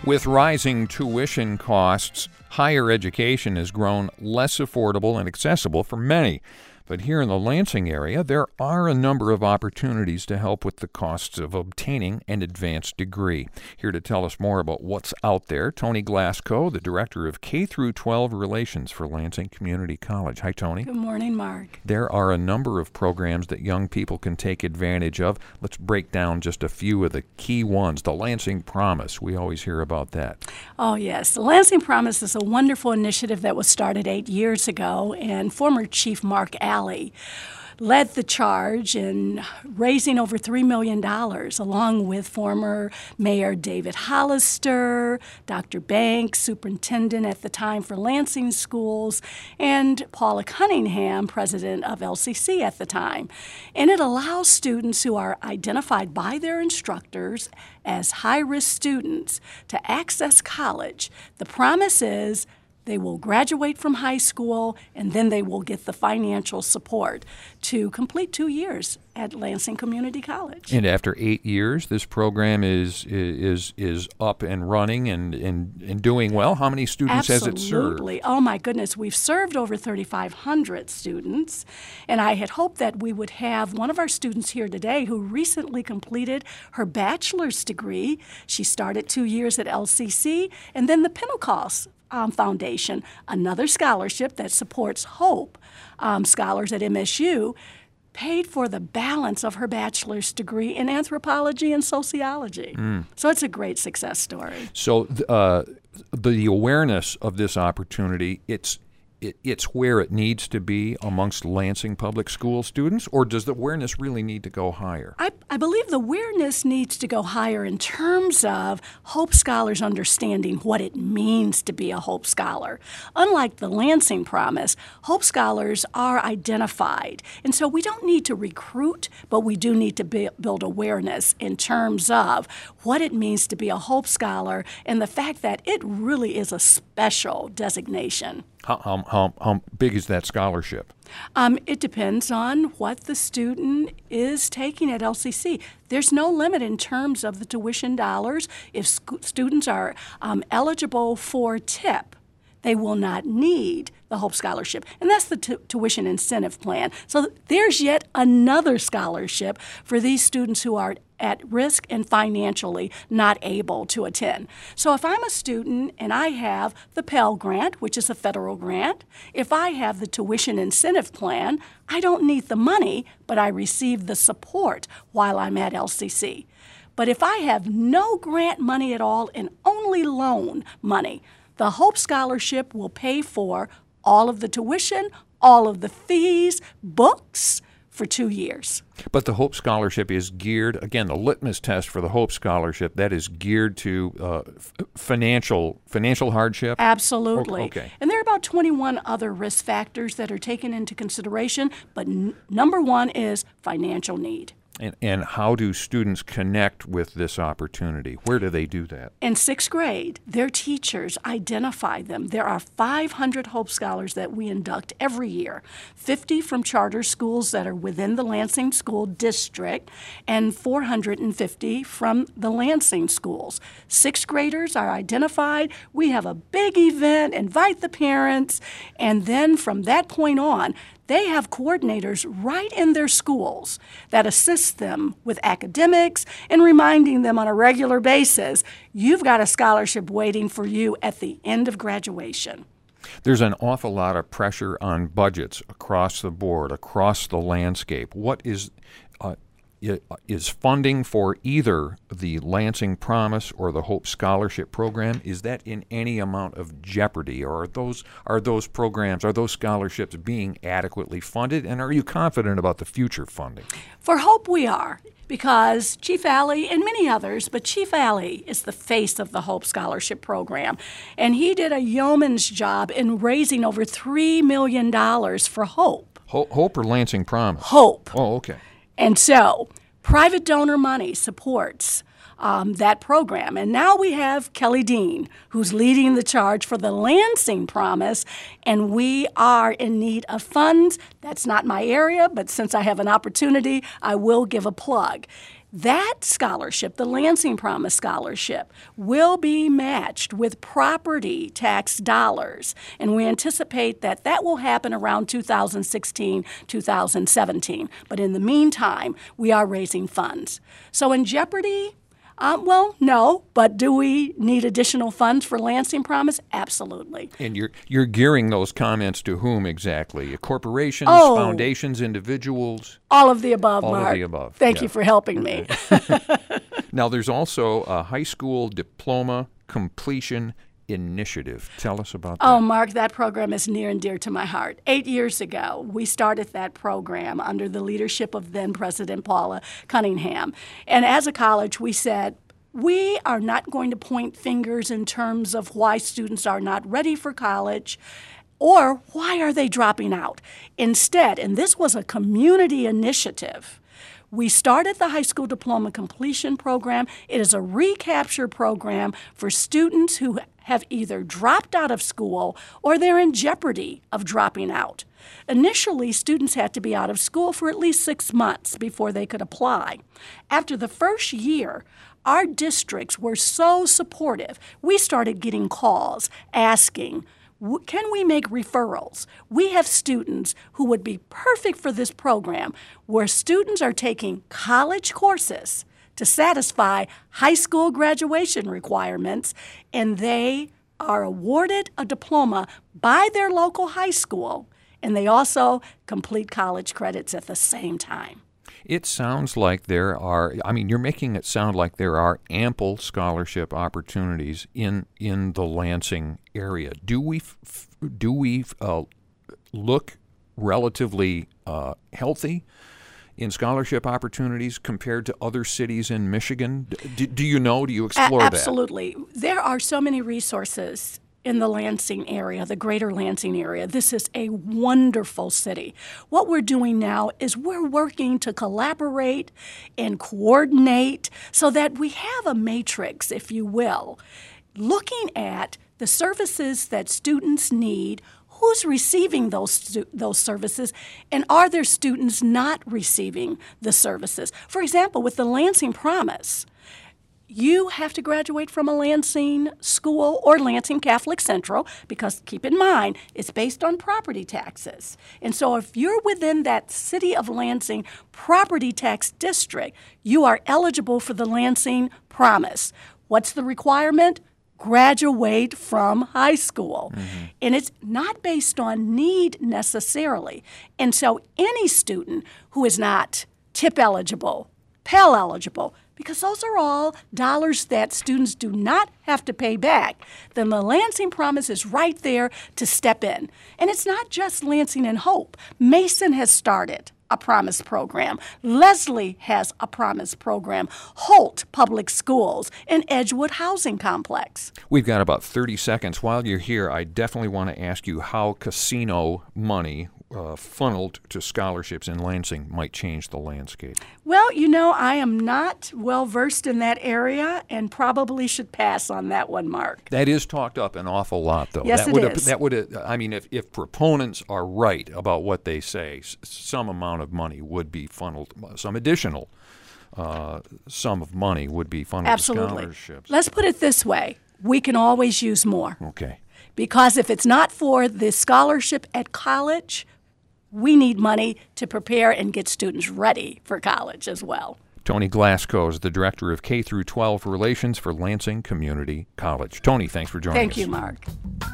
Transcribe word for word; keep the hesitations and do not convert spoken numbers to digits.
With rising tuition costs, higher education has grown less affordable and accessible for many. But here in the Lansing area, there are a number of opportunities to help with the costs of obtaining an advanced degree. Here to tell us more about what's out there, Tony Glasgow, the Director of K through twelve Relations for Lansing Community College. Hi, Tony. Good morning, Mark. There are a number of programs that young people can take advantage of. Let's break down just a few of the key ones. The Lansing Promise, we always hear about that. Oh, yes. The Lansing Promise is a wonderful initiative that was started eight years ago, and former Chief Mark Alley led the charge in raising over three million dollars, along with former Mayor David Hollister, Doctor Banks, superintendent at the time for Lansing Schools, and Paula Cunningham, president of L C C at the time. And it allows students who are identified by their instructors as high-risk students to access college. The promise is they will graduate from high school, and then they will get the financial support to complete two years at Lansing Community College. And after eight years, this program is is is up and running and, and, and doing well. How many students Absolutely. has it served? Absolutely. Oh, my goodness. We've served over thirty-five hundred students, and I had hoped that we would have one of our students here today who recently completed her bachelor's degree. She started two years at L C C, and then the Pentecost Um, Foundation, another scholarship that supports Hope um, scholars at M S U, paid for the balance of her bachelor's degree in anthropology and sociology. Mm. So it's a great success story. So uh, the awareness of this opportunity, it's It, it's where it needs to be amongst Lansing Public School students, or does the awareness really need to go higher? I, I believe the awareness needs to go higher in terms of Hope Scholars understanding what it means to be a Hope Scholar. Unlike the Lansing Promise, Hope Scholars are identified, and so we don't need to recruit, but we do need to be, build awareness in terms of what it means to be a Hope Scholar and the fact that it really is a special designation. How, how, how, how big is that scholarship? Um, it depends on what the student is taking at L C C. There's no limit in terms of the tuition dollars. If sc- students are um, eligible for T I P, they will not need the Hope Scholarship. And that's the t- tuition incentive plan. So there's yet another scholarship for these students who are at risk and financially not able to attend. So if I'm a student and I have the Pell Grant, which is a federal grant, if I have the tuition incentive plan, I don't need the money, but I receive the support while I'm at L C C. But if I have no grant money at all and only loan money, the Hope Scholarship will pay for all of the tuition, all of the fees, books, for two years. But the Hope Scholarship is geared, again, the litmus test for the Hope Scholarship, that is geared to uh, f- financial financial hardship? Absolutely. Okay. And there are about twenty-one other risk factors that are taken into consideration, but n- number one is financial need. And, and how do students connect with this opportunity? Where do they do that? In sixth grade, their teachers identify them. There are five hundred Hope Scholars that we induct every year, fifty from charter schools that are within the Lansing School District, and four hundred fifty from the Lansing schools. Sixth graders are identified. We have a big event, invite the parents, and then from that point on, they have coordinators right in their schools that assist them with academics and reminding them on a regular basis, you've got a scholarship waiting for you at the end of graduation. There's an awful lot of pressure on budgets across the board, across the landscape. What is uh, is funding for either the Lansing Promise or the Hope Scholarship program, is that in any amount of jeopardy, or are those are those programs, are those scholarships being adequately funded, and are you confident about the future funding? For Hope, we are, because Chief Alley and many others, but Chief Alley is the face of the Hope Scholarship program, and he did a yeoman's job in raising over three million dollars for Hope. Ho- Hope or Lansing Promise? Hope. Oh, okay. And so private donor money supports um, that program. And now we have Kelly Dean, who's leading the charge for the Lansing Promise, and we are in need of funds. That's not my area, but since I have an opportunity, I will give a plug. That scholarship, the Lansing Promise Scholarship, will be matched with property tax dollars, and we anticipate that that will happen around two thousand sixteen, two thousand seventeen. But in the meantime, we are raising funds. So in jeopardy? Um, well, no, but do we need additional funds for Lansing Promise? Absolutely. And you're you're gearing those comments to whom exactly? Corporations, Oh. foundations, individuals? All of the above, All Mark. of the above. Thank yeah. you for helping me. Now, there's also a high school diploma completion initiative. Tell us about that. Oh, Mark, that program is near and dear to my heart. Eight years ago, we started that program under the leadership of then President Paula Cunningham. And as a college, we said, we are not going to point fingers in terms of why students are not ready for college or why are they dropping out. Instead, and this was a community initiative, we started the high school diploma completion program. It is a recapture program for students who have either dropped out of school or they're in jeopardy of dropping out. Initially, students had to be out of school for at least six months before they could apply. After the first year, our districts were so supportive, we started getting calls asking, can we make referrals? We have students who would be perfect for this program where students are taking college courses to satisfy high school graduation requirements, and they are awarded a diploma by their local high school, and they also complete college credits at the same time. It sounds like there are, I mean, you're making it sound like there are ample scholarship opportunities in in the Lansing area. Do we f- do we uh, look relatively uh, healthy in scholarship opportunities compared to other cities in Michigan? Do, do you know? Do you explore A- that? absolutely. There are so many resources in the Lansing area, the greater Lansing area. This is a wonderful city. What we're doing now is we're working to collaborate and coordinate so that we have a matrix, if you will, looking at the services that students need, who's receiving those stu- those services, and are there students not receiving the services? For example, with the Lansing Promise, you have to graduate from a Lansing school or Lansing Catholic Central because, keep in mind, it's based on property taxes. And so if you're within that City of Lansing property tax district, you are eligible for the Lansing Promise. What's the requirement? Graduate from high school. Mm-hmm. And it's not based on need necessarily. And so any student who is not TIP eligible, Pell eligible, because those are all dollars that students do not have to pay back, then the Lansing Promise is right there to step in. And it's not just Lansing and Hope. Mason has started a Promise program. Leslie has a Promise program. Holt Public Schools and Edgewood Housing Complex. We've got about thirty seconds. While you're here, I definitely want to ask you how casino money Uh, funneled to scholarships in Lansing might change the landscape. Well, you know, I am not well versed in that area and probably should pass on that one, Mark. That is talked up an awful lot, though. Yes, that it would is. That would. I mean, if, if proponents are right about what they say, s- some amount of money would be funneled. Some additional uh, sum of money would be funneled Absolutely. to scholarships. Let's put it this way: we can always use more. Okay. Because if it's not for the scholarship at college, we need money to prepare and get students ready for college as well. Tony Glasgow is the Director of K through twelve Relations for Lansing Community College. Tony, thanks for joining Thank us. you, Mark.